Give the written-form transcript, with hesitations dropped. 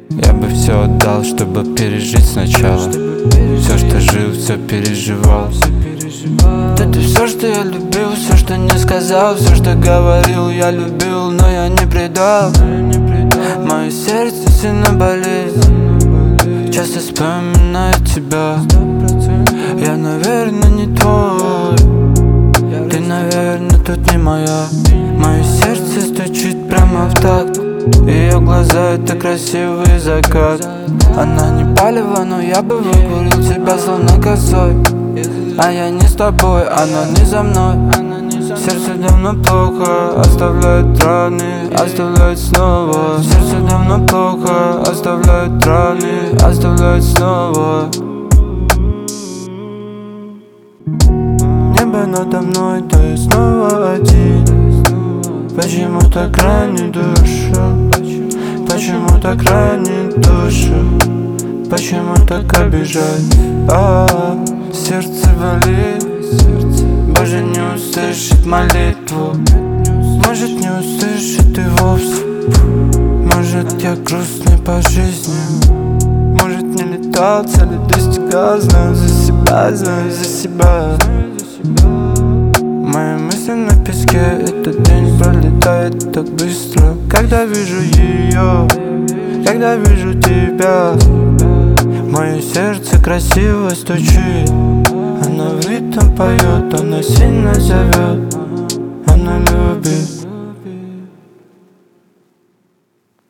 Я бы все отдал, чтобы пережить сначала. Все, что жил, все переживал. Это все, что я любил, все, что не сказал, все, что говорил, я любил, но я не предал. Мое сердце сильно болит, часто вспоминаю тебя. Я, наверное, не твой, ты, наверное, тут не моя. Мое сердце стучит прямо в такт, ее глаза — это красивый закат. Она не палево, но я бы выкурил тебя словно косой. А я не с тобой, она не за мной. Сердце давно плохо, оставляет раны, оставляет снова. Сердце давно плохо, оставляет раны, оставляет снова. Небо надо мной, да я снова один. Почему так ранит душу? Почему так ранит душу? Почему так обижать? Сердце болит, Боже, не услышит молитву. Может, не услышит и вовсе. Может, я грустный по жизни. Может, не летал, цели достигал. Знаю за себя, знаю за себя. Мои мысли на песке, этот день пролетает так быстро. Когда вижу ее, когда вижу тебя, мое сердце красиво стучит. Она в ритм поет, она сильно зовет, она любит.